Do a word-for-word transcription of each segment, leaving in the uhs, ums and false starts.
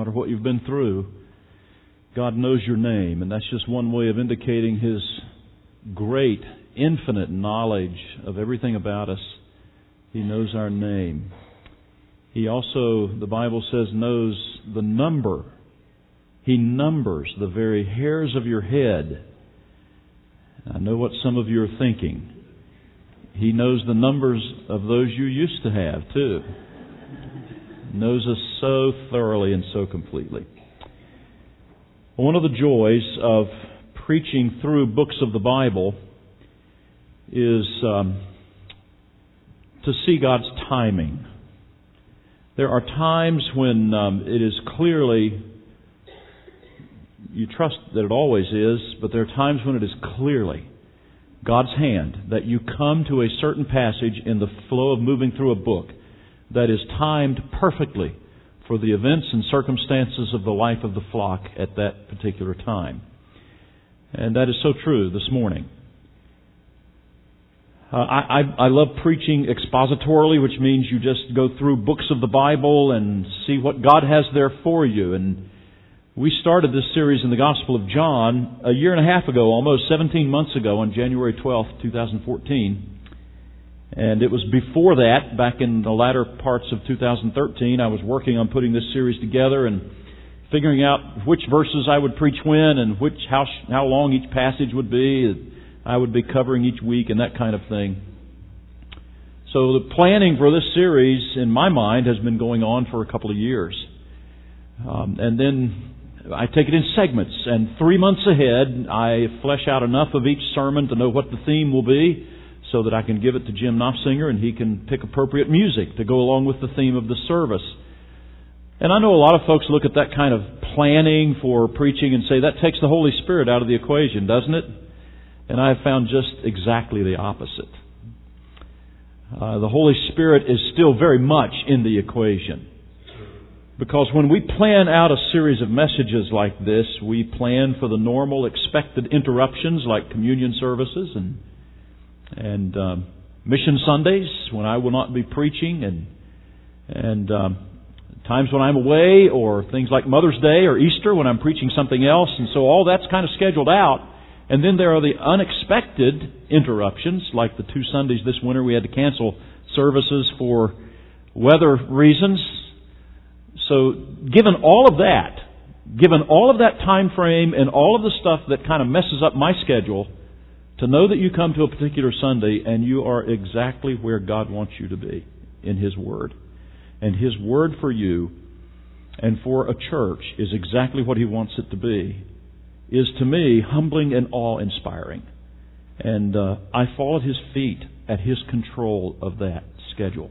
matter what you've been through, God knows your name. And that's just one way of indicating His great, infinite knowledge of everything about us. He knows our name. He also, the Bible says, knows the number. He numbers the very hairs of your head. I know what some of you are thinking. He knows the numbers of those you used to have, too. He knows us so thoroughly and so completely. One of the joys of preaching through books of the Bible is um, to see God's timing. There are times when um, it is clearly, you trust that it always is, but there are times when it is clearly God's hand that you come to a certain passage in the flow of moving through a book that is timed perfectly for the events and circumstances of the life of the flock at that particular time. And that is so true this morning. Uh, I, I, I love preaching expositorily, which means you just go through books of the Bible and see what God has there for you. And we started this series in the Gospel of John a year and a half ago, almost seventeen months ago, on January twelfth, twenty fourteen. And it was before that, back in the latter parts of two thousand thirteen, I was working on putting this series together and figuring out which verses I would preach when and which how how long each passage would be. I would be covering each week and that kind of thing. So the planning for this series, in my mind, has been going on for a couple of years. Um, and then I take it in segments, and three months ahead, I flesh out enough of each sermon to know what the theme will be, so that I can give it to Jim Knopfsinger and he can pick appropriate music to go along with the theme of the service. And I know a lot of folks look at that kind of planning for preaching and say that takes the Holy Spirit out of the equation, doesn't it? And I have found just exactly the opposite. Uh, the Holy Spirit is still very much in the equation. Because when we plan out a series of messages like this, we plan for the normal expected interruptions like communion services and and um, mission Sundays when I will not be preaching, and and um, times when I'm away, or things like Mother's Day or Easter when I'm preaching something else. And so all that's kind of scheduled out. And then there are the unexpected interruptions, like the two Sundays this winter we had to cancel services for weather reasons. So given all of that, given all of that time frame and all of the stuff that kind of messes up my schedule, to know that you come to a particular Sunday and you are exactly where God wants you to be in His Word. And His Word for you and for a church is exactly what He wants it to be, is to me humbling and awe-inspiring. And uh, I fall at His feet at His control of that schedule.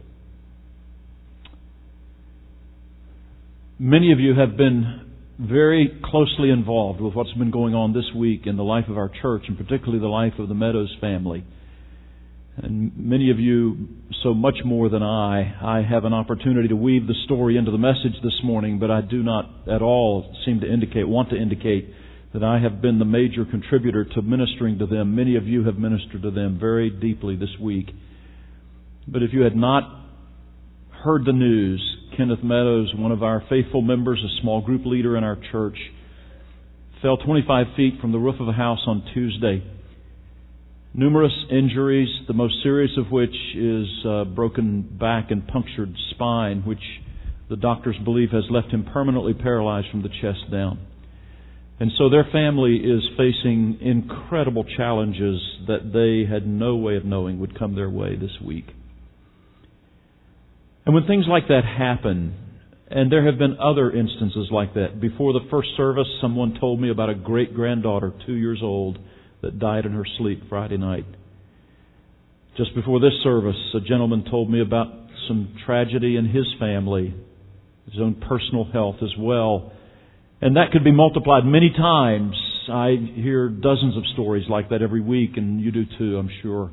Many of you have been very closely involved with what's been going on this week in the life of our church, and particularly the life of the Meadows family. And many of you, so much more than I, I have an opportunity to weave the story into the message this morning, but I do not at all seem to indicate, want to indicate, that I have been the major contributor to ministering to them. Many of you have ministered to them very deeply this week. But if you had not heard the news, Kenneth Meadows, one of our faithful members, a small group leader in our church, fell twenty-five feet from the roof of a house on Tuesday. Numerous injuries, the most serious of which is uh, broken back and punctured spine, which the doctors believe has left him permanently paralyzed from the chest down. And so their family is facing incredible challenges that they had no way of knowing would come their way this week. And when things like that happen, and there have been other instances like that. Before the first service, someone told me about a great-granddaughter, two years old, that died in her sleep Friday night. Just before this service, a gentleman told me about some tragedy in his family, his own personal health as well. And that could be multiplied many times. I hear dozens of stories like that every week, and you do too, I'm sure.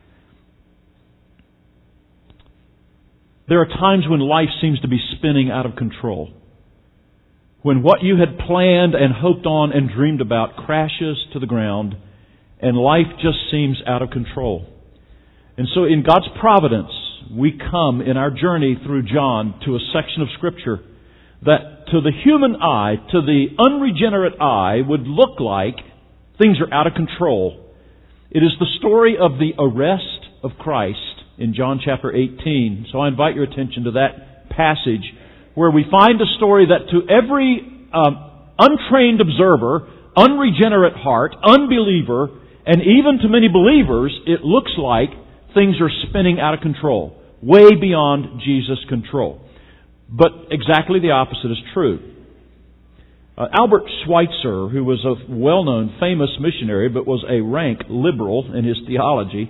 There are times when life seems to be spinning out of control. When what you had planned and hoped on and dreamed about crashes to the ground, and life just seems out of control. And so in God's providence, we come in our journey through John to a section of Scripture that to the human eye, to the unregenerate eye, would look like things are out of control. It is the story of the arrest of Christ in John chapter eighteen. So I invite your attention to that passage where we find a story that to every um, untrained observer, unregenerate heart, unbeliever, and even to many believers, it looks like things are spinning out of control, way beyond Jesus' control. But exactly the opposite is true. Uh, Albert Schweitzer, who was a well-known, famous missionary, but was a rank liberal in his theology,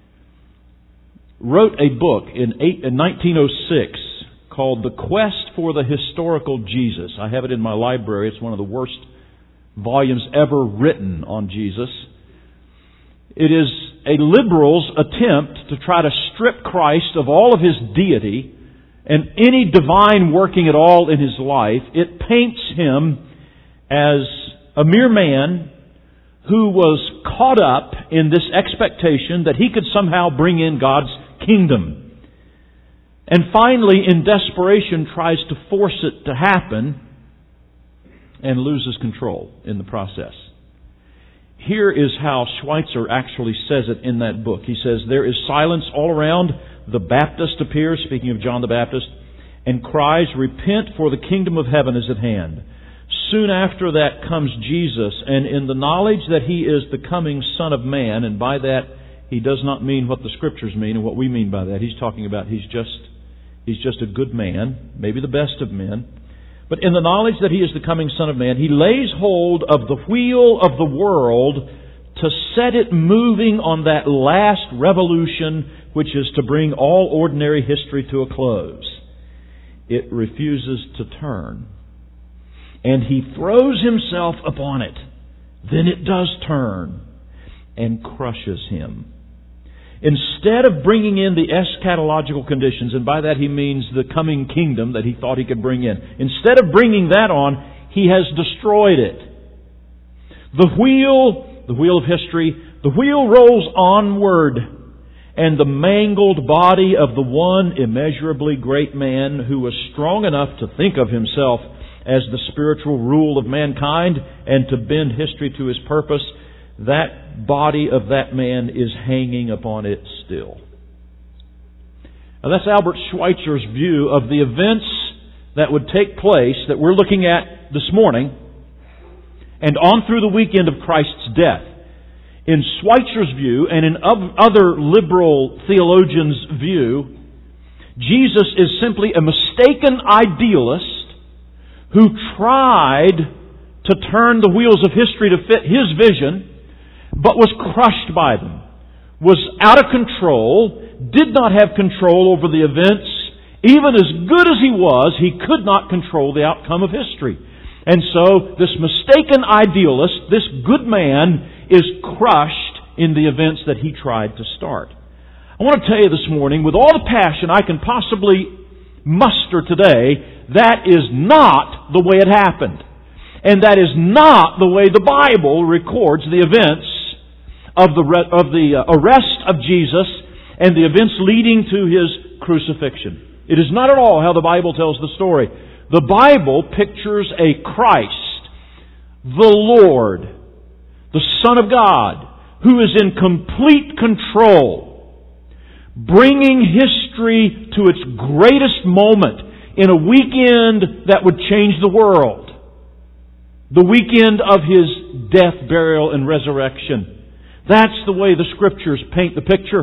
wrote a book in, eight, in nineteen oh six called The Quest for the Historical Jesus. I have it in my library. It's one of the worst volumes ever written on Jesus. It is a liberal's attempt to try to strip Christ of all of His deity and any divine working at all in His life. It paints Him as a mere man who was caught up in this expectation that he could somehow bring in God's kingdom. And finally, in desperation, tries to force it to happen and loses control in the process. Here is how Schweitzer actually says it in that book. He says, "There is silence all around. The Baptist appears," speaking of John the Baptist, "and cries, 'Repent, for the kingdom of heaven is at hand.' Soon after that comes Jesus, and in the knowledge that He is the coming Son of Man," and by that He does not mean what the Scriptures mean and what we mean by that. He's talking about He's just He's just a good man, maybe the best of men. But in the knowledge that He is the coming Son of Man, He lays hold of the wheel of the world to set it moving on that last revolution, which is to bring all ordinary history to a close. It refuses to turn. And He throws Himself upon it. Then it does turn and crushes Him. Instead of bringing in the eschatological conditions, and by that He means the coming kingdom that He thought He could bring in, instead of bringing that on, He has destroyed it. The wheel, the wheel of history, the wheel rolls onward, and the mangled body of the one immeasurably great man who was strong enough to think of himself as the spiritual rule of mankind and to bend history to his purpose, that body of that man is hanging upon it still. Now that's Albert Schweitzer's view of the events that would take place that we're looking at this morning and on through the weekend of Christ's death. In Schweitzer's view and in other liberal theologians' view, Jesus is simply a mistaken idealist who tried to turn the wheels of history to fit His vision, but was crushed by them, was out of control, did not have control over the events. Even as good as He was, He could not control the outcome of history. And so, this mistaken idealist, this good man, is crushed in the events that he tried to start. I want to tell you this morning, with all the passion I can possibly muster today, that is not the way it happened. And that is not the way the Bible records the events of the of the arrest of Jesus and the events leading to His crucifixion. It is not at all how the Bible tells the story. The Bible pictures a Christ, the Lord, the Son of God, who is in complete control, bringing history to its greatest moment in a weekend that would change the world. The weekend of His death, burial, and resurrection. That's the way the Scriptures paint the picture.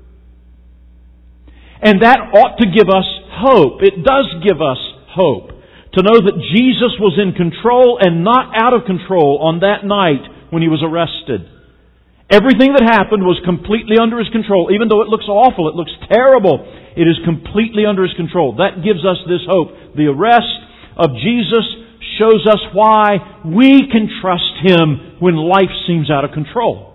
And that ought to give us hope. It does give us hope to know that Jesus was in control and not out of control on that night when He was arrested. Everything that happened was completely under His control. Even though it looks awful, it looks terrible, it is completely under His control. That gives us this hope. The arrest of Jesus shows us why we can trust Him when life seems out of control.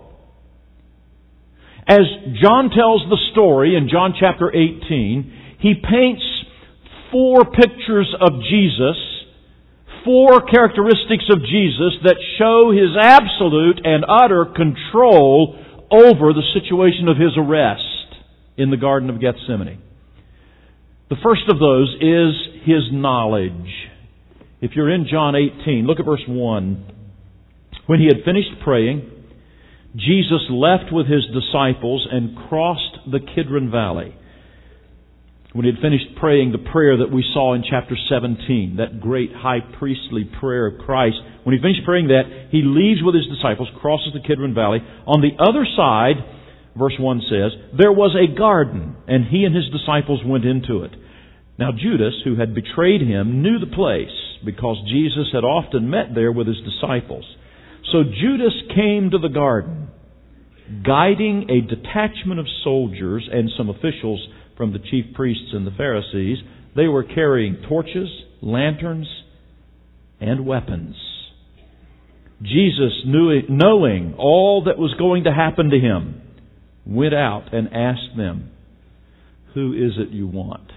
As John tells the story in John chapter eighteen, he paints four pictures of Jesus, four characteristics of Jesus that show His absolute and utter control over the situation of His arrest in the Garden of Gethsemane. The first of those is His knowledge. If you're in John eighteen, look at verse one. When he had finished praying, Jesus left with His disciples and crossed the Kidron Valley. When he had finished praying the prayer that we saw in chapter seventeen, that great high priestly prayer of Christ, when he finished praying that, he leaves with His disciples, crosses the Kidron Valley. On the other side, verse one says, there was a garden, and he and his disciples went into it. Now Judas, who had betrayed him, knew the place, because Jesus had often met there with His disciples. So Judas came to the garden, guiding a detachment of soldiers and some officials from the chief priests and the Pharisees. They were carrying torches, lanterns, and weapons. Jesus, knew, knowing all that was going to happen to him, went out and asked them, "Who is it you want?"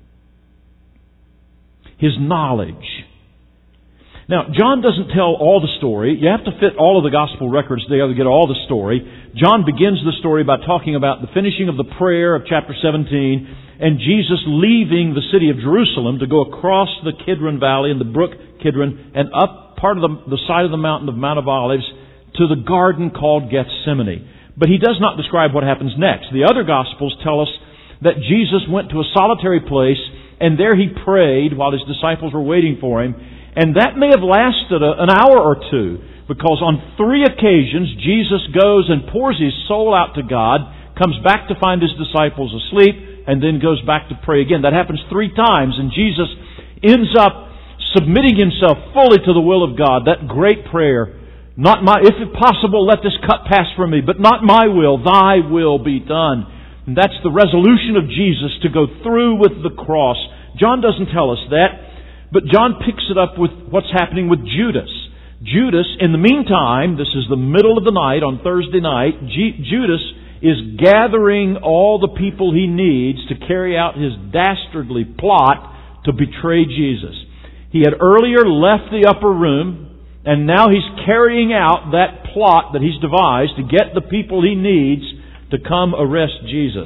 His knowledge. Now, John doesn't tell all the story. You have to fit all of the gospel records together to get all the story. John begins the story by talking about the finishing of the prayer of chapter seventeen and Jesus leaving the city of Jerusalem to go across the Kidron Valley and the brook Kidron and up part of the, the side of the mountain of Mount of Olives to the garden called Gethsemane. But he does not describe what happens next. The other Gospels tell us that Jesus went to a solitary place and there He prayed while His disciples were waiting for Him. And that may have lasted a, an hour or two, because on three occasions Jesus goes and pours His soul out to God, comes back to find His disciples asleep, and then goes back to pray again. That happens three times, and Jesus ends up submitting Himself fully to the will of God. That great prayer, not my, if possible, let this cup pass from me, but not my will, Thy will be done. And that's the resolution of Jesus to go through with the cross. John doesn't tell us that. But John picks it up with what's happening with Judas. Judas, in the meantime, this is the middle of the night on Thursday night, G- Judas is gathering all the people he needs to carry out his dastardly plot to betray Jesus. He had earlier left the upper room, and now he's carrying out that plot that he's devised to get the people he needs to come arrest Jesus.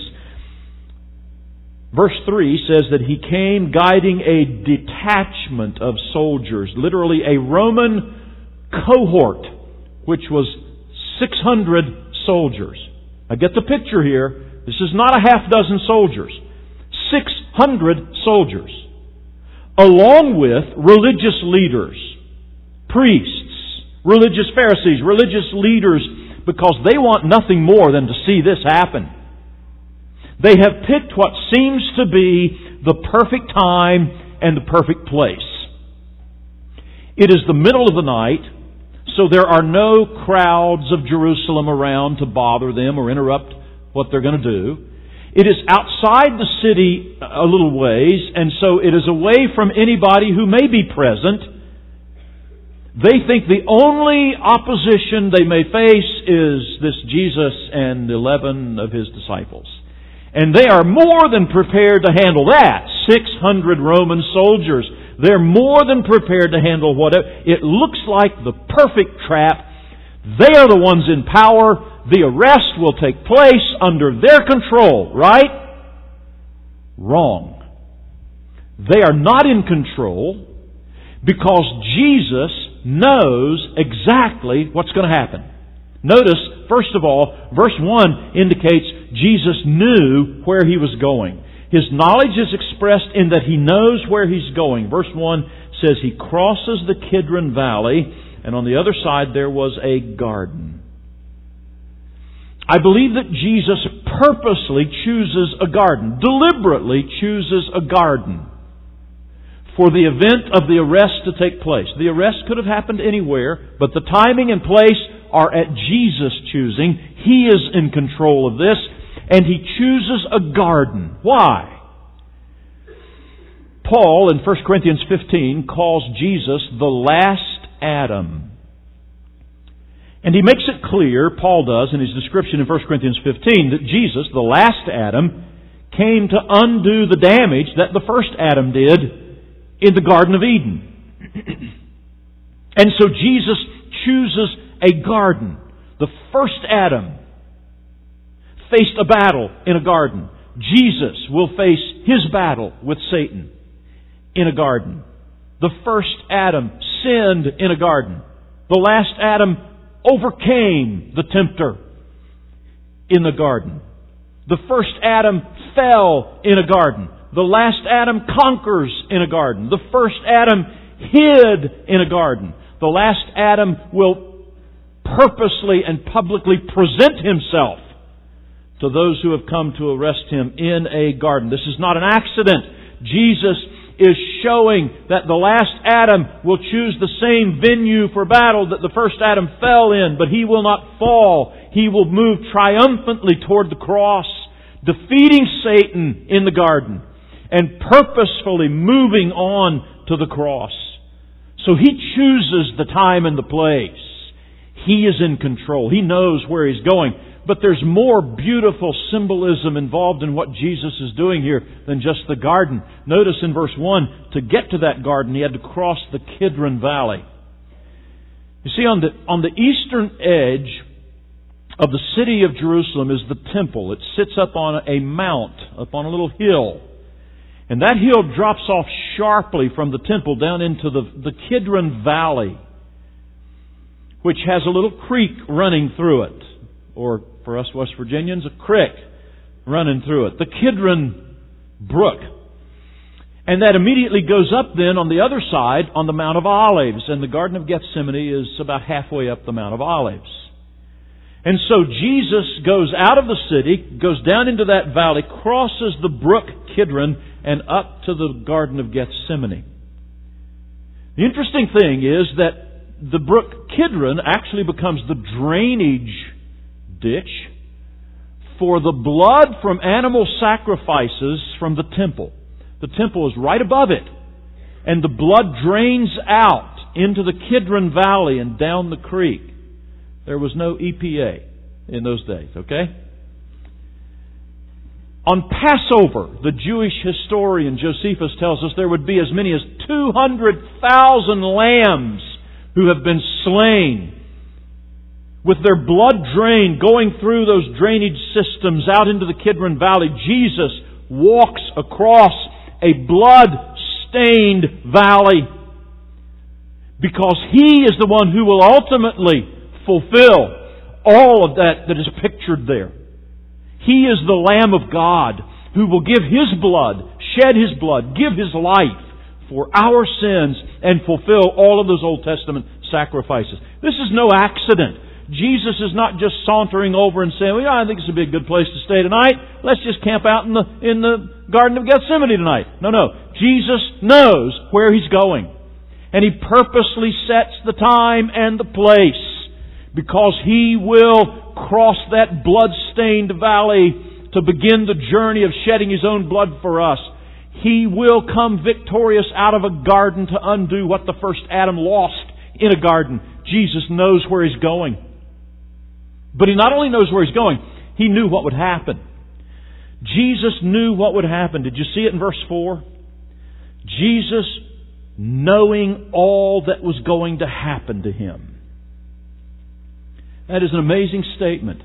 Verse three says that he came guiding a detachment of soldiers, literally a Roman cohort, which was six hundred soldiers. Now get the picture here. This is not a half dozen soldiers. six hundred soldiers, along with religious leaders, priests, religious Pharisees, religious leaders, because they want nothing more than to see this happen. They have picked what seems to be the perfect time and the perfect place. It is the middle of the night, so there are no crowds of Jerusalem around to bother them or interrupt what they're going to do. It is outside the city a little ways, and so it is away from anybody who may be present. They think the only opposition they may face is this Jesus and eleven of His disciples. And they are more than prepared to handle that. six hundred Roman soldiers. They're more than prepared to handle whatever. It looks like the perfect trap. They are the ones in power. The arrest will take place under their control, right? Wrong. They are not in control because Jesus knows exactly what's going to happen. Notice, first of all, verse one indicates Jesus knew where He was going. His knowledge is expressed in that He knows where He's going. Verse one says He crosses the Kidron Valley, and on the other side there was a garden. I believe that Jesus purposely chooses a garden, deliberately chooses a garden for the event of the arrest to take place. The arrest could have happened anywhere, but the timing and place are at Jesus' choosing. He is in control of this, and He chooses a garden. Why? Paul in First Corinthians fifteen calls Jesus the last Adam. And he makes it clear, Paul does in his description in First Corinthians fifteen, that Jesus, the last Adam, came to undo the damage that the first Adam did in the Garden of Eden. And so Jesus chooses a garden. The first Adam faced a battle in a garden. Jesus will face his battle with Satan in a garden. The first Adam sinned in a garden. The last Adam overcame the tempter in the garden. The first Adam fell in a garden. The last Adam conquers in a garden. The first Adam hid in a garden. The last Adam will purposely and publicly present himself to those who have come to arrest him in a garden. This is not an accident. Jesus is showing that the last Adam will choose the same venue for battle that the first Adam fell in, but he will not fall. He will move triumphantly toward the cross, defeating Satan in the garden and purposefully moving on to the cross. So He chooses the time and the place. He is in control. He knows where He's going. But there's more beautiful symbolism involved in what Jesus is doing here than just the garden. Notice in verse one, to get to that garden, He had to cross the Kidron Valley. You see, on the, on the eastern edge of the city of Jerusalem is the temple. It sits up on a mount, up on a little hill. And that hill drops off sharply from the temple down into the, the Kidron Valley, which has a little creek running through it. Or, for us West Virginians, a creek running through it. The Kidron Brook. And that immediately goes up then on the other side on the Mount of Olives. And the Garden of Gethsemane is about halfway up the Mount of Olives. And so Jesus goes out of the city, goes down into that valley, crosses the brook Kidron, and up to the Garden of Gethsemane. The interesting thing is that the brook Kidron actually becomes the drainage ditch for the blood from animal sacrifices from the temple. The temple is right above it. And the blood drains out into the Kidron Valley and down the creek. There was no E P A in those days, okay? On Passover, the Jewish historian Josephus tells us there would be as many as two hundred thousand lambs who have been slain, with their blood drain going through those drainage systems out into the Kidron Valley. Jesus walks across a blood-stained valley because He is the one who will ultimately fulfill all of that that is pictured there. He is the Lamb of God who will give His blood, shed His blood, give His life for our sins and fulfill all of those Old Testament sacrifices. This is no accident. Jesus is not just sauntering over and saying, well, yeah, I think this would be a good place to stay tonight. Let's just camp out in the, in the Garden of Gethsemane tonight. No, no. Jesus knows where He's going. And He purposely sets the time and the place because He will cross that blood-stained valley to begin the journey of shedding His own blood for us. He will come victorious out of a garden to undo what the first Adam lost in a garden. Jesus knows where He's going. But He not only knows where He's going, He knew what would happen. Jesus knew what would happen. Did you see it in verse four? Jesus knowing all that was going to happen to Him. That is an amazing statement.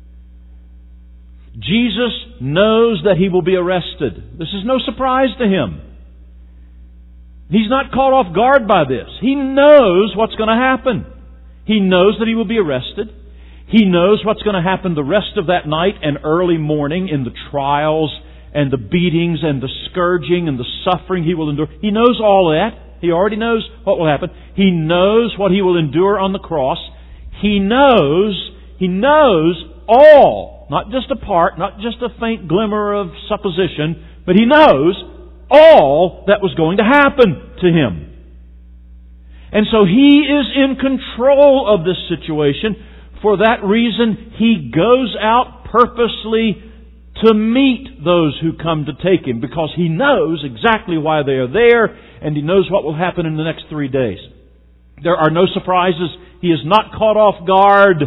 Jesus knows that He will be arrested. This is no surprise to Him. He's not caught off guard by this. He knows what's going to happen. He knows that He will be arrested. He knows what's going to happen the rest of that night and early morning in the trials and the beatings and the scourging and the suffering He will endure. He knows all that. He already knows what will happen. He knows what He will endure on the cross. He knows, He knows all, not just a part, not just a faint glimmer of supposition, but He knows all that was going to happen to Him. And so He is in control of this situation. For that reason, He goes out purposely to meet those who come to take Him, because He knows exactly why they are there, and He knows what will happen in the next three days. There are no surprises. He is not caught off guard.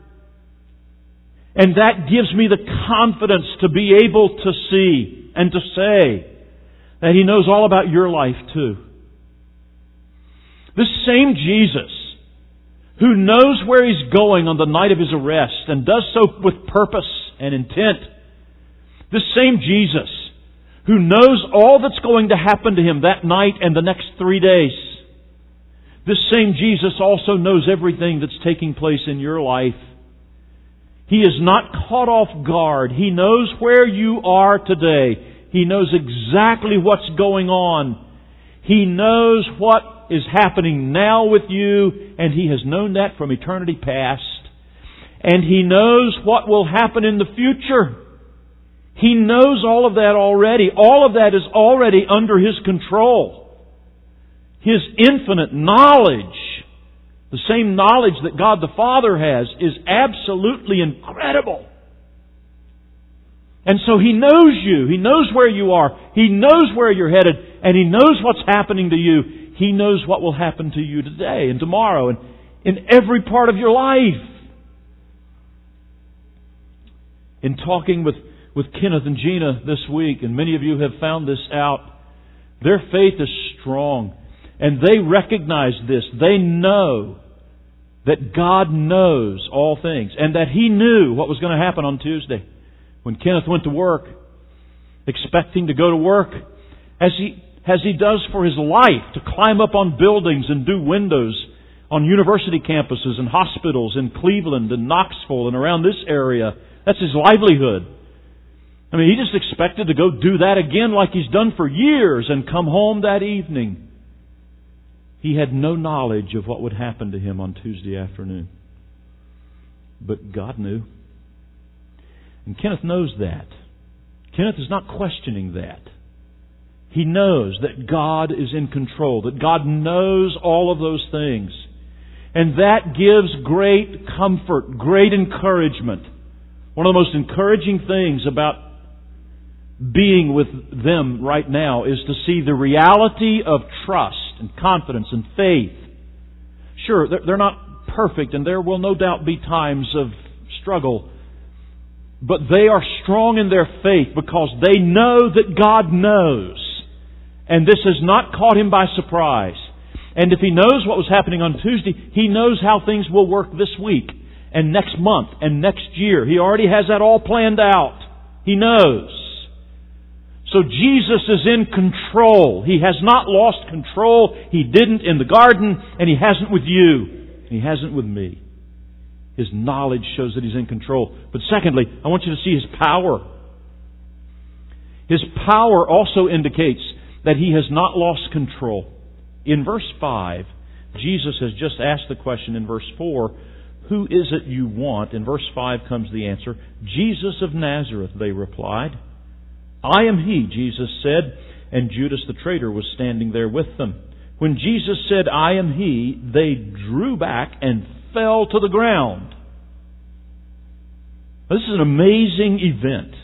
And that gives me the confidence to be able to see and to say that He knows all about your life too. This same Jesus, who knows where He's going on the night of His arrest and does so with purpose and intent. This same Jesus, who knows all that's going to happen to Him that night and the next three days, This same Jesus also knows everything that's taking place in your life. He is not caught off guard. He knows where you are today. He knows exactly what's going on. He knows what is happening now with you, and He has known that from eternity past. And He knows what will happen in the future. He knows all of that already. All of that is already under His control. His infinite knowledge, the same knowledge that God the Father has, is absolutely incredible. And so He knows you. He knows where you are. He knows where you're headed. And He knows what's happening to you. He knows what will happen to you today and tomorrow and in every part of your life. In talking with, with Kenneth and Gina this week, and many of you have found this out, their faith is strong. And they recognize this. They know that God knows all things. And that He knew what was going to happen on Tuesday. When Kenneth went to work, expecting to go to work, as he, as he does for his life, to climb up on buildings and do windows on university campuses and hospitals in Cleveland and Knoxville and around this area. That's his livelihood. I mean, he just expected to go do that again like he's done for years and come home that evening. He had no knowledge of what would happen to him on Tuesday afternoon. But God knew. And Kenneth knows that. Kenneth is not questioning that. He knows that God is in control, that God knows all of those things. And that gives great comfort, great encouragement. One of the most encouraging things about being with them right now is to see the reality of trust and confidence and faith. Sure, they're not perfect, and there will no doubt be times of struggle. But they are strong in their faith because they know that God knows. And this has not caught Him by surprise. And if He knows what was happening on Tuesday, He knows how things will work this week and next month and next year. He already has that all planned out. He knows. So Jesus is in control. He has not lost control. He didn't in the garden, and He hasn't with you. He hasn't with me. His knowledge shows that He's in control. But secondly, I want you to see His power. His power also indicates that He has not lost control. In verse five, Jesus has just asked the question in verse four, "Who is it you want?" In verse five comes the answer, "Jesus of Nazareth," they replied. "I am He," Jesus said, and Judas the traitor was standing there with them. When Jesus said, "I am He," they drew back and fell to the ground. This is an amazing event.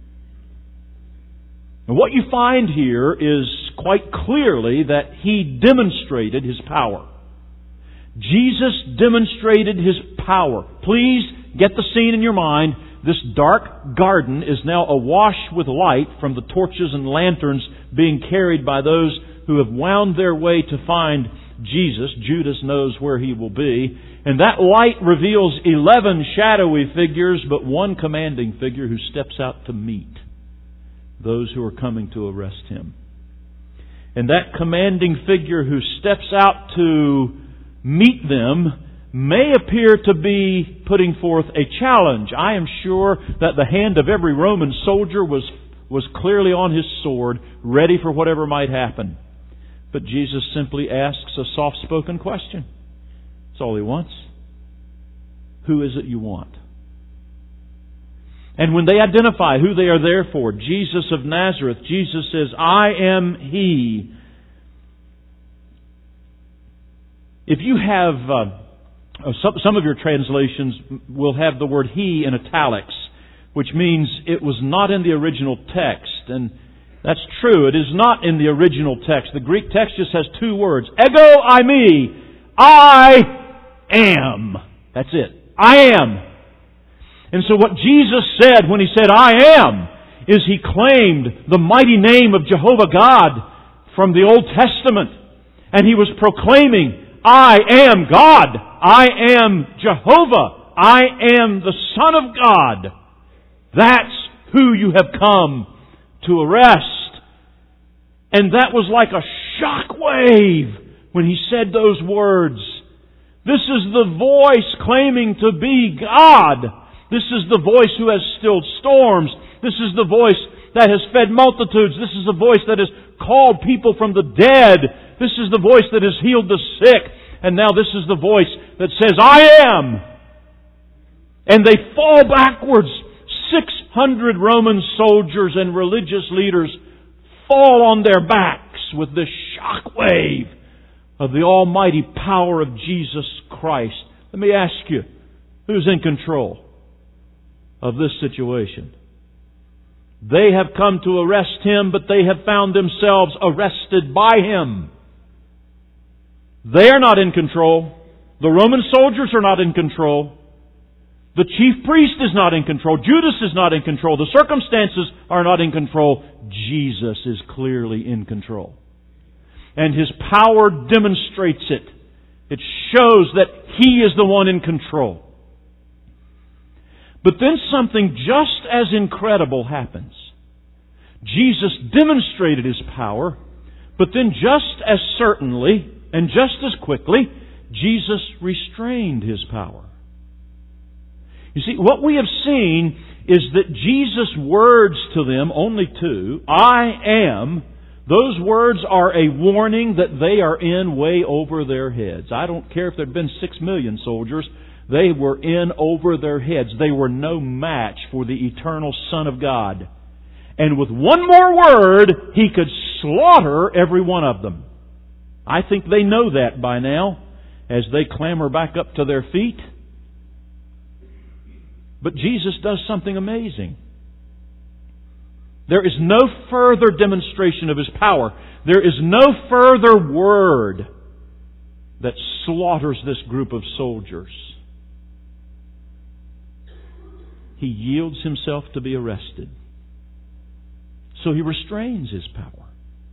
And what you find here is quite clearly that He demonstrated His power. Jesus demonstrated His power. Please get the scene in your mind. This dark garden is now awash with light from the torches and lanterns being carried by those who have wound their way to find Jesus. Judas knows where he will be. And that light reveals eleven shadowy figures, but one commanding figure who steps out to meet those who are coming to arrest Him. And that commanding figure who steps out to meet them may appear to be putting forth a challenge. I am sure that the hand of every Roman soldier was, was clearly on his sword, ready for whatever might happen. But Jesus simply asks a soft-spoken question. That's all He wants. Who is it you want? And when they identify who they are there for, Jesus of Nazareth, Jesus says, "I am He." If you have, uh, some, some of your translations will have the word He in italics, which means it was not in the original text. And that's true. It is not in the original text. The Greek text just has two words. Ego eimi. I am. That's it. I am. And so what Jesus said when He said, "I am," is He claimed the mighty name of Jehovah God from the Old Testament. And He was proclaiming, "I am God. I am Jehovah. I am the Son of God. That's who you have come to arrest." And that was like a shock wave when he said those words. This is the voice claiming to be God. This is the voice who has stilled storms. This is the voice that has fed multitudes. This is the voice that has called people from the dead. This is the voice that has healed the sick. And now this is the voice that says, I am. And they fall backwards. six hundred Roman soldiers and religious leaders fall on their backs with this shock wave of the almighty power of Jesus Christ. Let me ask you, who's in control of this situation? They have come to arrest Him, but they have found themselves arrested by Him. They are not in control. The Roman soldiers are not in control. The chief priest is not in control. Judas is not in control. The circumstances are not in control. Jesus is clearly in control. And His power demonstrates it. It shows that He is the one in control. But then something just as incredible happens. Jesus demonstrated His power, but then just as certainly and just as quickly, Jesus restrained His power. You see, what we have seen is that Jesus' words to them, only two, I am, those words are a warning that they are in way over their heads. I don't care if there had been six million soldiers. They were in over their heads. They were no match for the eternal Son of God. And with one more word, He could slaughter every one of them. I think they know that by now as they clamber back up to their feet. But Jesus does something amazing. There is no further demonstration of His power. There is no further word that slaughters this group of soldiers. He yields Himself to be arrested. So He restrains His power.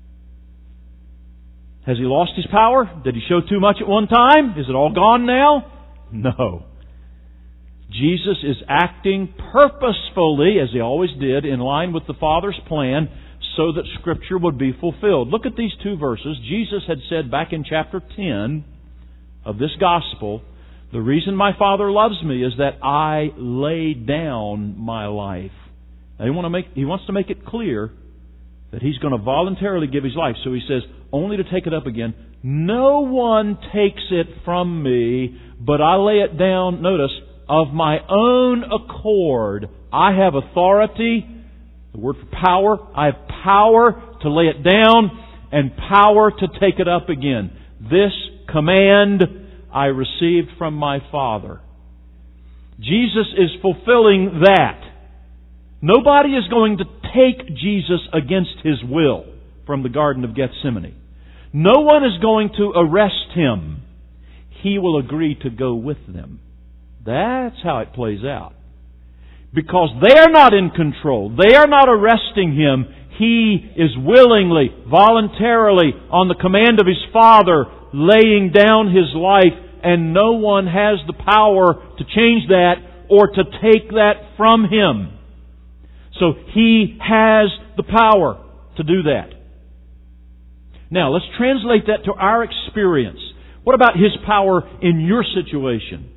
Has He lost His power? Did He show too much at one time? Is it all gone now? No. Jesus is acting purposefully, as He always did, in line with the Father's plan, so that Scripture would be fulfilled. Look at these two verses. Jesus had said back in chapter ten of this Gospel, the reason my Father loves me is that I lay down my life. Now, he, want to make, he wants to make it clear that He's going to voluntarily give His life. So He says, only to take it up again. No one takes it from me, but I lay it down, notice, of my own accord. I have authority, the word for power. I have power to lay it down and power to take it up again. This command I received from my Father. Jesus is fulfilling that. Nobody is going to take Jesus against His will from the Garden of Gethsemane. No one is going to arrest Him. He will agree to go with them. That's how it plays out. Because they are not in control. They are not arresting Him. He is willingly, voluntarily, on the command of His Father, laying down His life, and no one has the power to change that or to take that from Him. So He has the power to do that. Now, let's translate that to our experience. What about His power in your situation?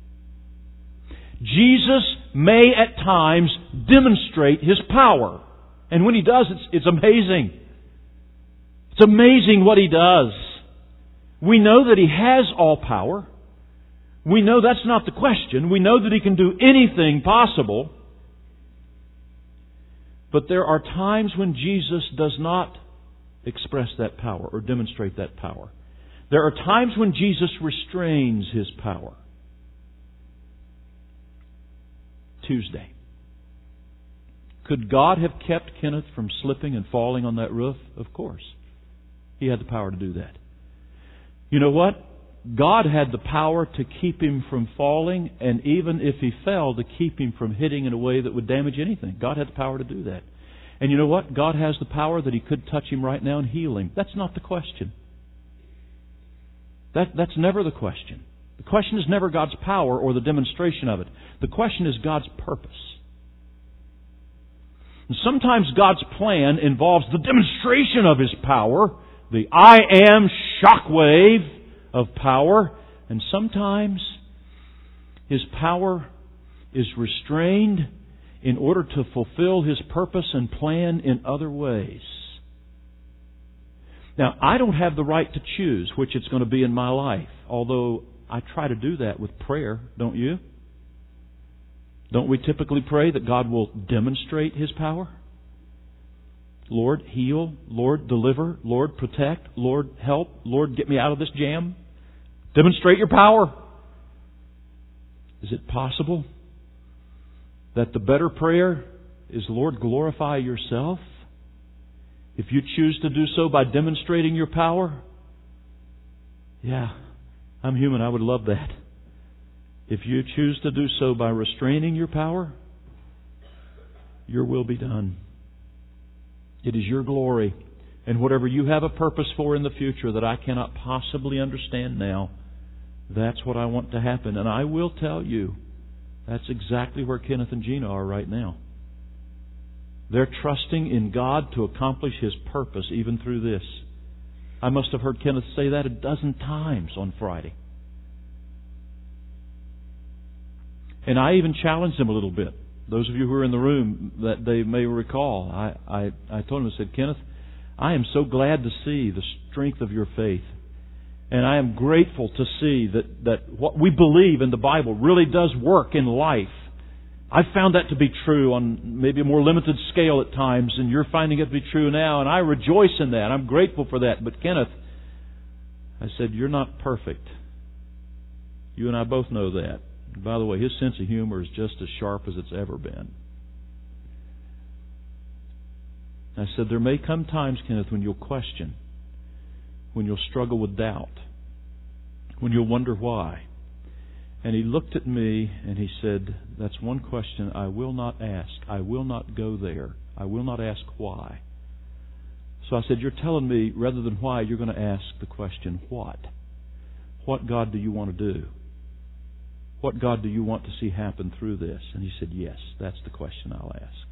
Jesus may at times demonstrate His power. And when He does, it's, it's amazing. It's amazing what He does. We know that He has all power. We know that's not the question. We know that He can do anything possible. But there are times when Jesus does not express that power or demonstrate that power. There are times when Jesus restrains His power. Tuesday. Could God have kept Kenneth from slipping and falling on that roof? Of course. He had the power to do that. You know what? God had the power to keep him from falling, and even if he fell, to keep him from hitting in a way that would damage anything. God had the power to do that. And you know what? God has the power that He could touch him right now and heal him. That's not the question. That, that's never the question. The question is never God's power or the demonstration of it. The question is God's purpose. And sometimes God's plan involves the demonstration of His power, the I am shockwave of power. And sometimes His power is restrained in order to fulfill His purpose and plan in other ways. Now, I don't have the right to choose which it's going to be in my life, although I try to do that with prayer, don't you? Don't we typically pray that God will demonstrate His power? Lord, heal. Lord, deliver. Lord, protect. Lord, help. Lord, get me out of this jam. Demonstrate your power. Is it possible that the better prayer is, Lord, glorify yourself? If you choose to do so by demonstrating your power, yeah, I'm human. I would love that. If you choose to do so by restraining your power, your will be done. It is your glory. And whatever you have a purpose for in the future that I cannot possibly understand now, that's what I want to happen. And I will tell you, that's exactly where Kenneth and Gina are right now. They're trusting in God to accomplish His purpose even through this. I must have heard Kenneth say that a dozen times on Friday. And I even challenged him a little bit. Those of you who are in the room, that they may recall, I, I, I told him, I said, Kenneth, I am so glad to see the strength of your faith. And I am grateful to see that, that what we believe in the Bible really does work in life. I've found that to be true on maybe a more limited scale at times, and you're finding it to be true now, and I rejoice in that. I'm grateful for that. But Kenneth, I said, you're not perfect. You and I both know that. And by the way, his sense of humor is just as sharp as it's ever been. I said, there may come times, Kenneth, when you'll question, when you'll struggle with doubt, when you'll wonder why. And he looked at me and he said, that's one question I will not ask. I will not go there. I will not ask why. So I said, you're telling me rather than why, you're going to ask the question, what? What God do you want to do? What God do you want to see happen through this? And he said, yes, that's the question I'll ask.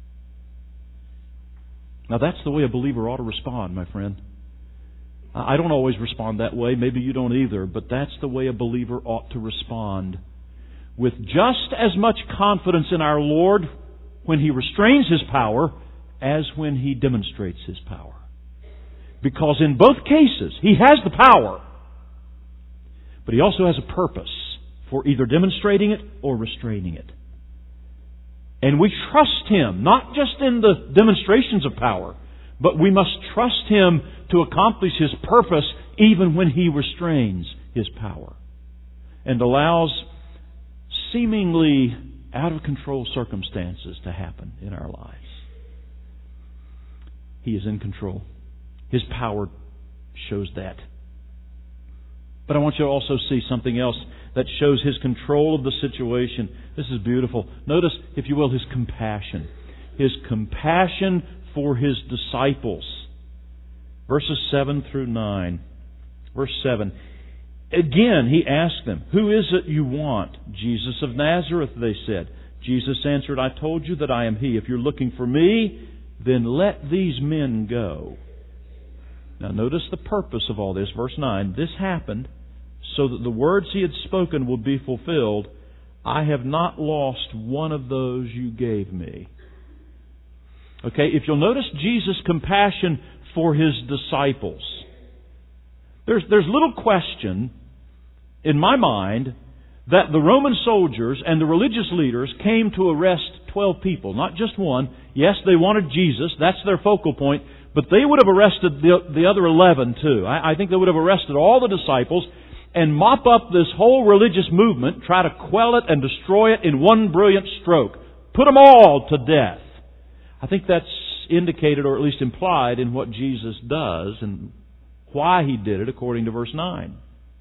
Now that's the way a believer ought to respond, my friend. I don't always respond that way. Maybe you don't either. But that's the way a believer ought to respond. With just as much confidence in our Lord when He restrains His power as when He demonstrates His power. Because in both cases, He has the power. But He also has a purpose for either demonstrating it or restraining it. And we trust Him, not just in the demonstrations of power, but we must trust Him to accomplish His purpose even when He restrains His power and allows seemingly out of control circumstances to happen in our lives. He is in control. His power shows that. But I want you to also see something else that shows His control of the situation. This is beautiful. Notice, if you will, His compassion. His compassion for His disciples. Verses seven through nine. Verse seven. Again, He asked them, who is it you want? Jesus of Nazareth, they said. Jesus answered, I told you that I am He. If you're looking for me, then let these men go. Now notice the purpose of all this. Verse nine. This happened so that the words He had spoken will be fulfilled. I have not lost one of those you gave me. Okay, if you'll notice Jesus' compassion for His disciples. There's, there's little question in my mind that the Roman soldiers and the religious leaders came to arrest twelve people, not just one. Yes, they wanted Jesus. That's their focal point. But they would have arrested the, the other eleven too. I, I think they would have arrested all the disciples and mop up this whole religious movement, try to quell it and destroy it in one brilliant stroke. Put them all to death. I think that's indicated or at least implied in what Jesus does and why He did it according to verse nine.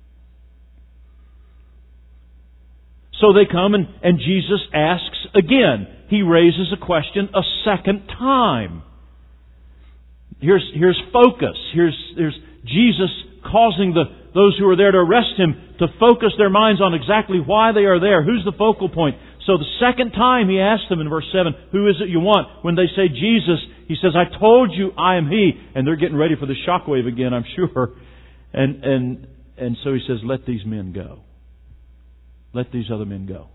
So they come and, and Jesus asks again. He raises a question a second time. Here's, here's focus. Here's, here's Jesus causing the, those who are there to arrest Him to focus their minds on exactly why they are there. Who's the focal point? So the second time He asked them in verse seven, who is it you want? When they say Jesus, He says, I told you I am He. And they're getting ready for the shockwave again, I'm sure. And, and, and so He says, let these men go. Let these other men go.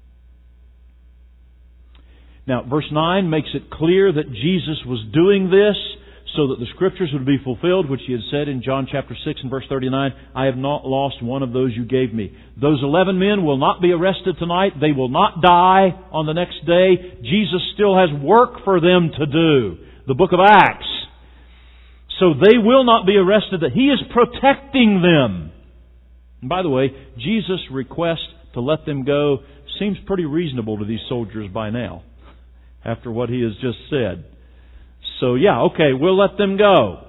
Now, verse nine makes it clear that Jesus was doing this so that the Scriptures would be fulfilled, which He had said in John chapter six and verse thirty-nine, I have not lost one of those you gave me. Those eleven men will not be arrested tonight. They will not die on the next day. Jesus still has work for them to do. The book of Acts. So they will not be arrested. That He is protecting them. And by the way, Jesus' request to let them go seems pretty reasonable to these soldiers by now, after what He has just said. So yeah, okay, we'll let them go.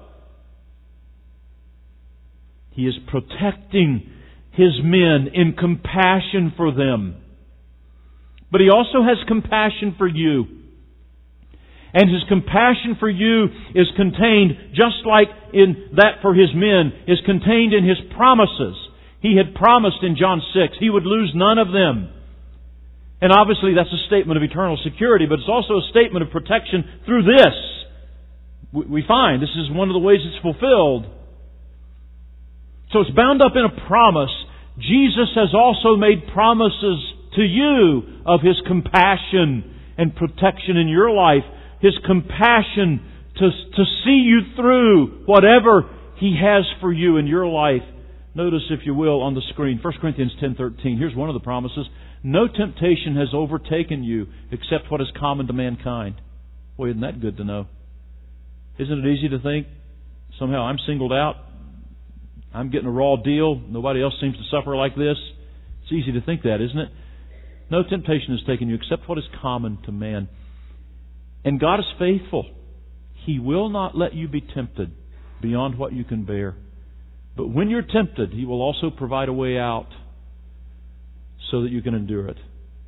He is protecting His men in compassion for them. But He also has compassion for you. And His compassion for you is contained, just like in that for His men, is contained in His promises. He had promised in John six He would lose none of them. And obviously that's a statement of eternal security, but it's also a statement of protection through this. We find this is one of the ways it's fulfilled. So it's bound up in a promise. Jesus has also made promises to you of His compassion and protection in your life. His compassion to, to see you through whatever He has for you in your life. Notice, if you will, on the screen, First Corinthians ten thirteen. Here's one of the promises. No temptation has overtaken you except what is common to mankind. Boy, isn't that good to know? Isn't it easy to think, somehow I'm singled out, I'm getting a raw deal, nobody else seems to suffer like this? It's easy to think that, isn't it? No temptation has taken you except what is common to man. And God is faithful. He will not let you be tempted beyond what you can bear. But when you're tempted, He will also provide a way out so that you can endure it.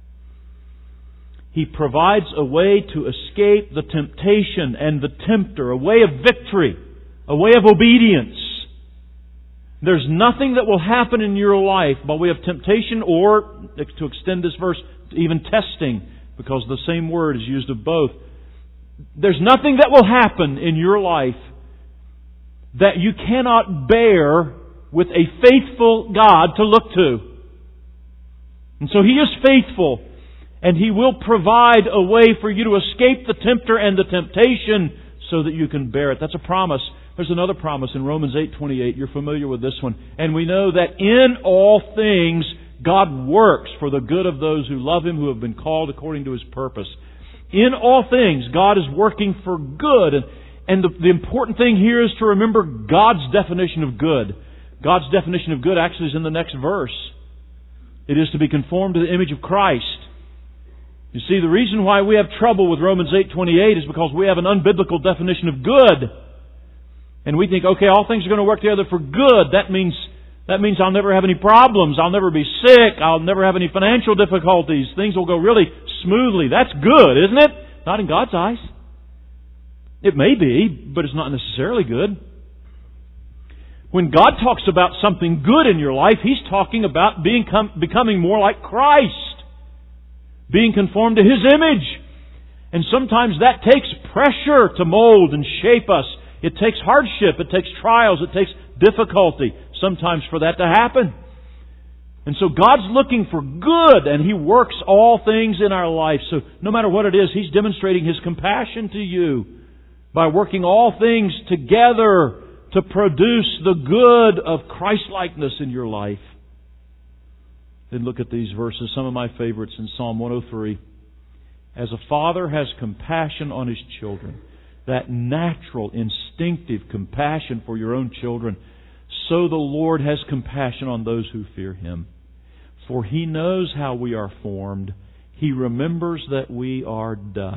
He provides a way to escape the temptation and the tempter, a way of victory, a way of obedience. There's nothing that will happen in your life by way of temptation or, to extend this verse, even testing, because the same word is used of both. There's nothing that will happen in your life that you cannot bear with a faithful God to look to. And so He is faithful. And He will provide a way for you to escape the tempter and the temptation so that you can bear it. That's a promise. There's another promise in Romans eight twenty-eight. You're familiar with this one. And we know that in all things God works for the good of those who love Him, who have been called according to His purpose. In all things, God is working for good. And, and the, the important thing here is to remember God's definition of good. God's definition of good actually is in the next verse. It is to be conformed to the image of Christ. You see, the reason why we have trouble with Romans eight twenty-eight is because we have an unbiblical definition of good. And we think, okay, all things are going to work together for good. That means that means I'll never have any problems. I'll never be sick. I'll never have any financial difficulties. Things will go really smoothly. That's good, isn't it? Not in God's eyes. It may be, but it's not necessarily good. When God talks about something good in your life, He's talking about being becoming more like Christ. Being conformed to His image. And sometimes that takes pressure to mold and shape us. It takes hardship. It takes trials. It takes difficulty sometimes for that to happen. And so God's looking for good, and He works all things in our life. So no matter what it is, He's demonstrating His compassion to you by working all things together to produce the good of Christ-likeness in your life. Then look at these verses, some of my favorites in Psalm one oh three. As a father has compassion on his children, that natural, instinctive compassion for your own children, so the Lord has compassion on those who fear Him. For He knows how we are formed. He remembers that we are dust.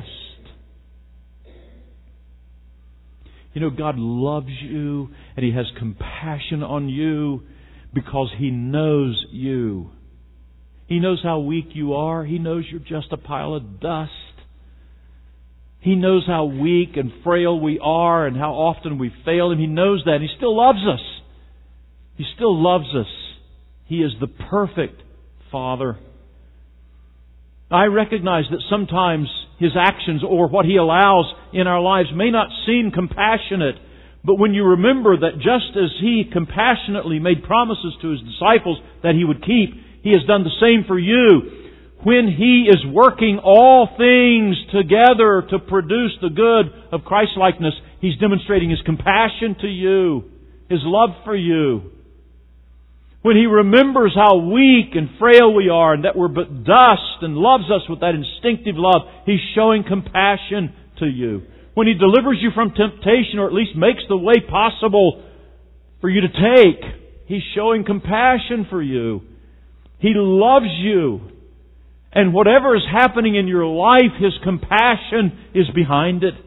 You know, God loves you and He has compassion on you because He knows you. He knows how weak you are. He knows you're just a pile of dust. He knows how weak and frail we are and how often we fail Him. He knows that. He still loves us. He still loves us. He is the perfect Father. I recognize that sometimes His actions or what He allows in our lives may not seem compassionate, but when you remember that just as He compassionately made promises to His disciples that He would keep, He has done the same for you. When He is working all things together to produce the good of Christ-likeness, He's demonstrating His compassion to you, His love for you. When He remembers how weak and frail we are and that we're but dust and loves us with that instinctive love, He's showing compassion to you. When He delivers you from temptation or at least makes the way possible for you to take, He's showing compassion for you. He loves you. And whatever is happening in your life, His compassion is behind it.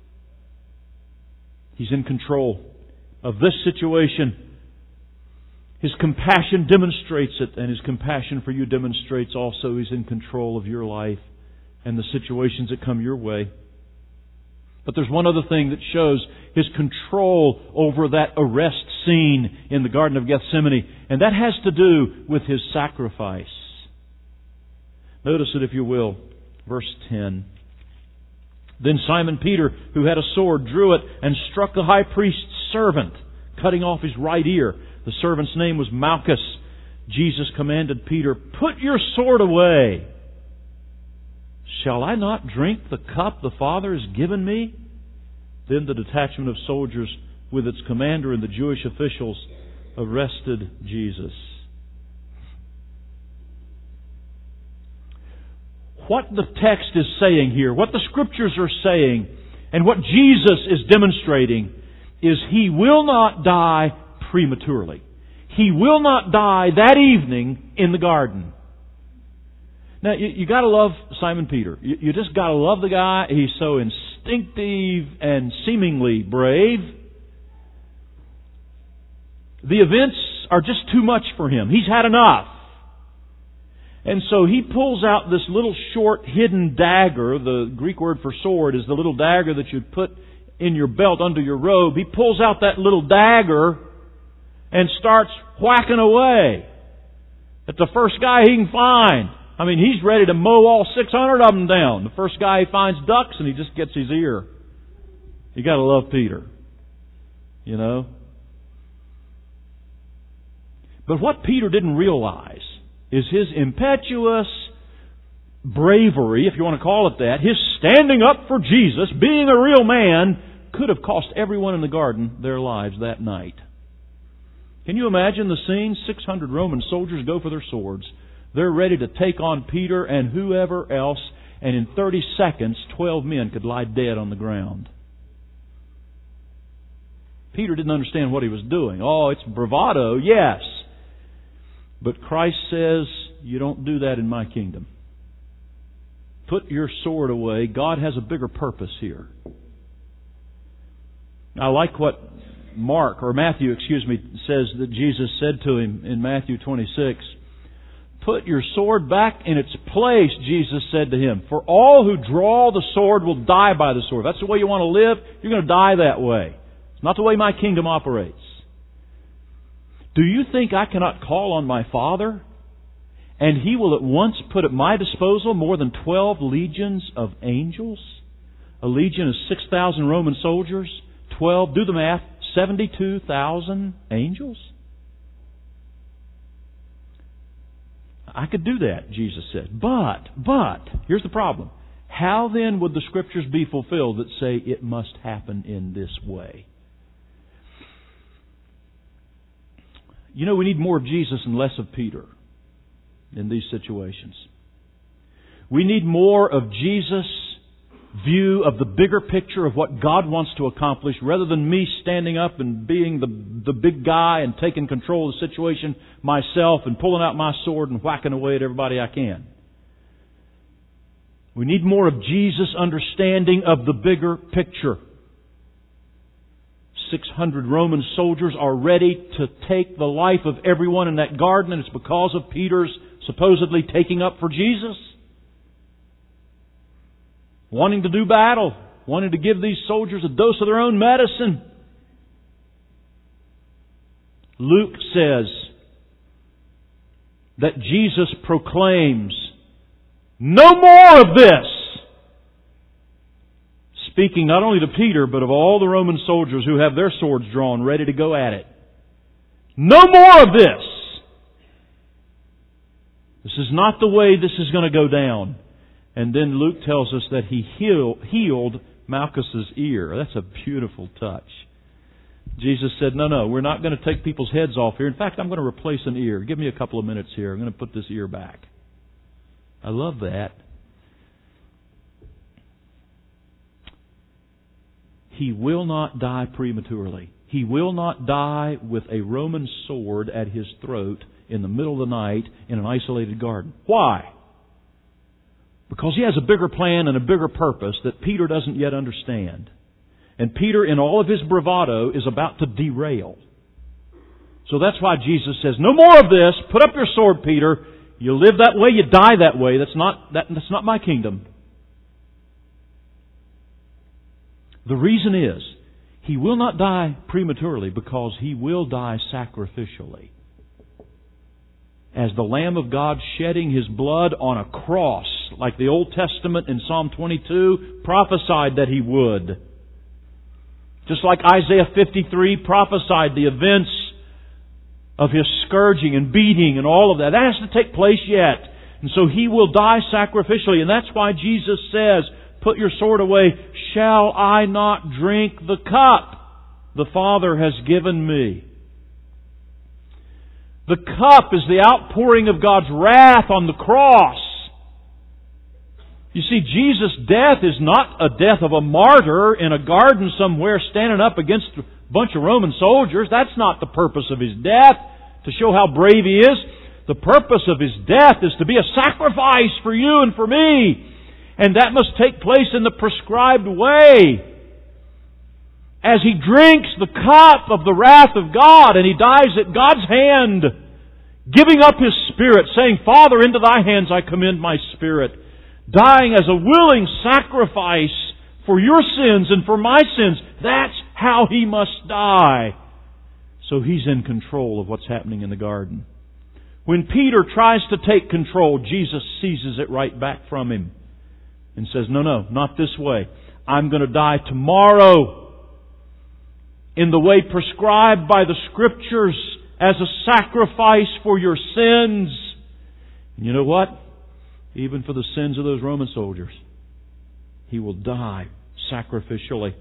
He's in control of this situation. His compassion demonstrates it, and His compassion for you demonstrates also He's in control of your life and the situations that come your way. But there's one other thing that shows His control over that arrest scene in the Garden of Gethsemane, and that has to do with His sacrifice. Notice it, if you will, verse ten. Then Simon Peter, who had a sword, drew it and struck the high priest's servant, cutting off his right ear. The servant's name was Malchus. Jesus commanded Peter, "Put your sword away. Shall I not drink the cup the Father has given me?" Then the detachment of soldiers with its commander and the Jewish officials arrested Jesus. What the text is saying here, what the Scriptures are saying, and what Jesus is demonstrating is He will not die prematurely. He will not die that evening in the garden. Now, you, you got to love Simon Peter. You, you just got to love the guy. He's so instinctive and seemingly brave. The events are just too much for him. He's had enough. And so he pulls out this little short hidden dagger. The Greek word for sword is the little dagger that you'd put in your belt under your robe. He pulls out that little dagger and starts whacking away at the first guy he can find. I mean, he's ready to mow all six hundred of them down. The first guy he finds ducks and he just gets his ear. You got to love Peter. You know? But what Peter didn't realize is his impetuous bravery, if you want to call it that, his standing up for Jesus, being a real man, could have cost everyone in the garden their lives that night. Can you imagine the scene? six hundred Roman soldiers go for their swords. They're ready to take on Peter and whoever else, and in thirty seconds, twelve men could lie dead on the ground. Peter didn't understand what he was doing. Oh, it's bravado, yes. But Christ says, you don't do that in my kingdom. Put your sword away. God has a bigger purpose here. I like what Mark, or Matthew, excuse me, says that Jesus said to him in Matthew twenty-six. Put your sword back in its place, Jesus said to him. For all who draw the sword will die by the sword. If that's the way you want to live, you're going to die that way. It's not the way my kingdom operates. Do you think I cannot call on my Father, and He will at once put at my disposal more than twelve legions of angels? A legion is six thousand Roman soldiers. Twelve, do the math, seventy-two thousand angels? I could do that, Jesus said. But, but, here's the problem. How then would the Scriptures be fulfilled that say it must happen in this way? You know, we need more of Jesus and less of Peter in these situations. We need more of Jesus' view of the bigger picture of what God wants to accomplish rather than me standing up and being the, the big guy and taking control of the situation myself and pulling out my sword and whacking away at everybody I can. We need more of Jesus' understanding of the bigger picture. six hundred Roman soldiers are ready to take the life of everyone in that garden, and it's because of Peter's supposedly taking up for Jesus. Wanting to do battle. Wanting to give these soldiers a dose of their own medicine. Luke says that Jesus proclaims No more of this! Speaking not only to Peter, but of all the Roman soldiers who have their swords drawn, ready to go at it. No more of this! This is not the way this is going to go down. And then Luke tells us that he heal, healed Malchus's ear. That's a beautiful touch. Jesus said, no, no, we're not going to take people's heads off here. In fact, I'm going to replace an ear. Give me a couple of minutes here. I'm going to put this ear back. I love that. He will not die prematurely. He will not die with a Roman sword at his throat in the middle of the night in an isolated garden. Why? Because he has a bigger plan and a bigger purpose that Peter doesn't yet understand. And Peter, in all of his bravado, is about to derail. So that's why Jesus says, no more of this. Put up your sword, Peter. You live that way, you die that way. That's not, that, that's not my kingdom. The reason is, he will not die prematurely because he will die sacrificially. As the Lamb of God shedding His blood on a cross, like the Old Testament in Psalm twenty-two prophesied that He would. Just like Isaiah fifty-three prophesied the events of His scourging and beating and all of that. That has to take place yet. And so He will die sacrificially. And that's why Jesus says, put your sword away. Shall I not drink the cup the Father has given me? The cup is the outpouring of God's wrath on the cross. You see, Jesus' death is not a death of a martyr in a garden somewhere standing up against a bunch of Roman soldiers. That's not the purpose of His death, to show how brave He is. The purpose of His death is to be a sacrifice for you and for me. And that must take place in the prescribed way. As He drinks the cup of the wrath of God and He dies at God's hand, giving up His Spirit, saying, Father, into Thy hands I commend my spirit. Dying as a willing sacrifice for your sins and for my sins. That's how He must die. So He's in control of what's happening in the garden. When Peter tries to take control, Jesus seizes it right back from him and says, no, no, not this way. I'm going to die tomorrow in the way prescribed by the Scriptures as a sacrifice for your sins. And you know what? Even for the sins of those Roman soldiers, He will die sacrificially.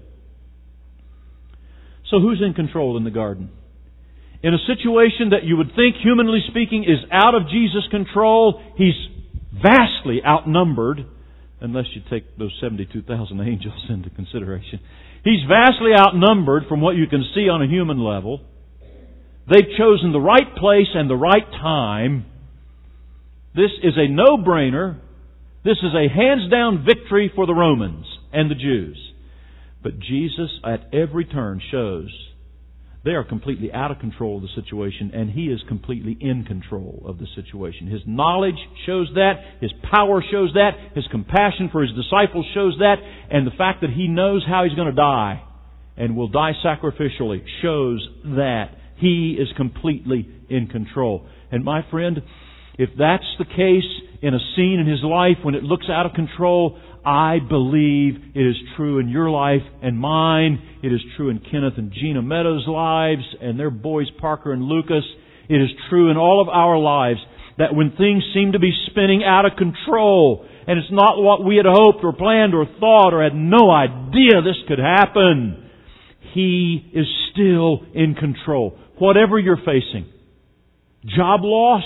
So who's in control in the garden? In a situation that you would think, humanly speaking, is out of Jesus' control, He's vastly outnumbered, unless you take those seventy-two thousand angels into consideration. He's vastly outnumbered from what you can see on a human level. They've chosen the right place and the right time. This is a no-brainer. This is a hands-down victory for the Romans and the Jews. But Jesus, at every turn, shows they are completely out of control of the situation, and He is completely in control of the situation. His knowledge shows that. His power shows that. His compassion for His disciples shows that. And the fact that He knows how He's going to die and will die sacrificially shows that He is completely in control. And my friend, if that's the case in a scene in His life when it looks out of control, I believe it is true in your life and mine. It is true in Kenneth and Gina Meadows' lives and their boys Parker and Lucas. It is true in all of our lives that when things seem to be spinning out of control and it's not what we had hoped or planned or thought or had no idea this could happen, He is still in control. Whatever you're facing, job loss,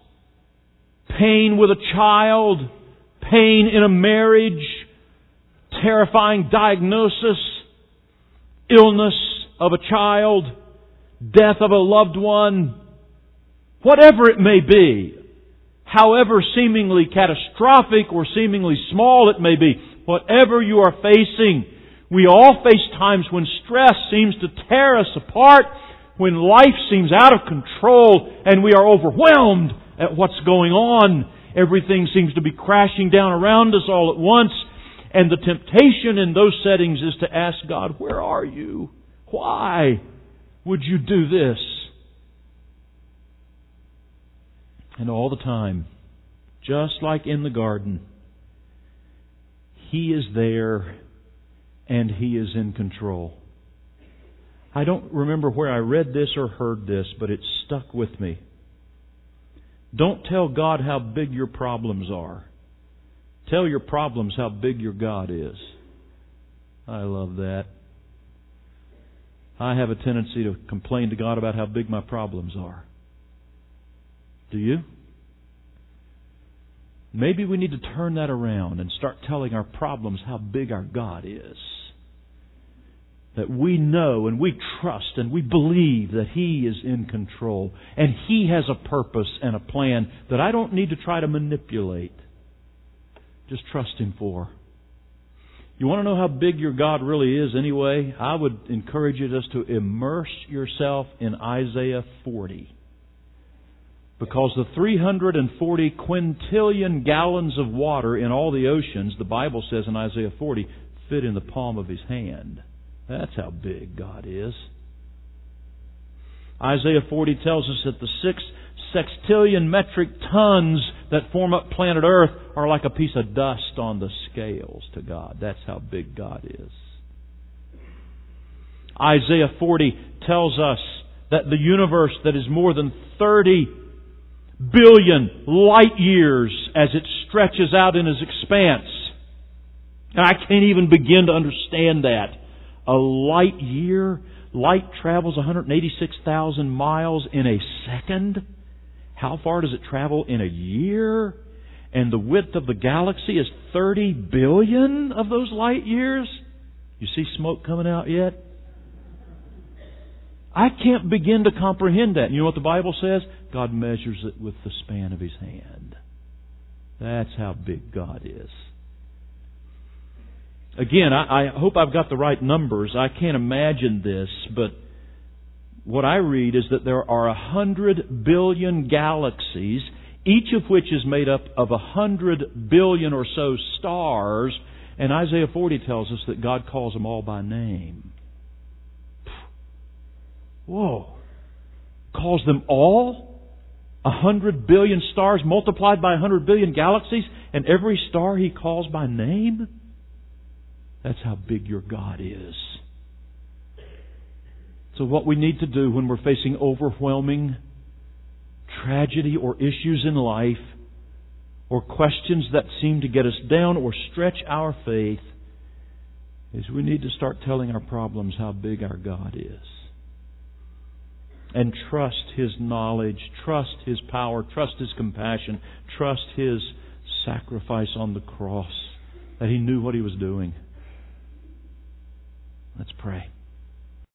pain with a child, pain in a marriage, terrifying diagnosis, illness of a child, death of a loved one, whatever it may be, however seemingly catastrophic or seemingly small it may be, whatever you are facing, we all face times when stress seems to tear us apart, when life seems out of control and we are overwhelmed at what's going on. Everything seems to be crashing down around us all at once. And the temptation in those settings is to ask God, where are You? Why would You do this? And all the time, just like in the garden, He is there and He is in control. I don't remember where I read this or heard this, but it stuck with me. Don't tell God how big your problems are. Tell your problems how big your God is. I love that. I have a tendency to complain to God about how big my problems are. Do you? Maybe we need to turn that around and start telling our problems how big our God is. That we know and we trust and we believe that He is in control. And He has a purpose and a plan that I don't need to try to manipulate. Just trust Him for. You want to know how big your God really is anyway? I would encourage you just to immerse yourself in Isaiah forty. Because the three hundred forty quintillion gallons of water in all the oceans, the Bible says in Isaiah forty, fit in the palm of His hand. That's how big God is. Isaiah forty tells us that the six sextillion metric tons that form up planet Earth are like a piece of dust on the scales to God. That's how big God is. Isaiah forty tells us that the universe that is more than thirty billion light years as it stretches out in its expanse. And I can't even begin to understand that. A light year, light travels one hundred eighty-six thousand miles in a second. How far does it travel in a year? And the width of the galaxy is thirty billion of those light years. You see smoke coming out yet? I can't begin to comprehend that. You know what the Bible says? God measures it with the span of His hand. That's how big God is. Again, I, I hope I've got the right numbers. I can't imagine this, but what I read is that there are a hundred billion galaxies, each of which is made up of a hundred billion or so stars, and Isaiah forty tells us that God calls them all by name. Whoa. Calls them all? A hundred billion stars multiplied by a hundred billion galaxies, and every star He calls by name? That's how big your God is. So what we need to do when we're facing overwhelming tragedy or issues in life, or questions that seem to get us down or stretch our faith, is we need to start telling our problems how big our God is. And trust His knowledge, trust His power, trust His compassion, trust His sacrifice on the cross, that He knew what He was doing. Let's pray.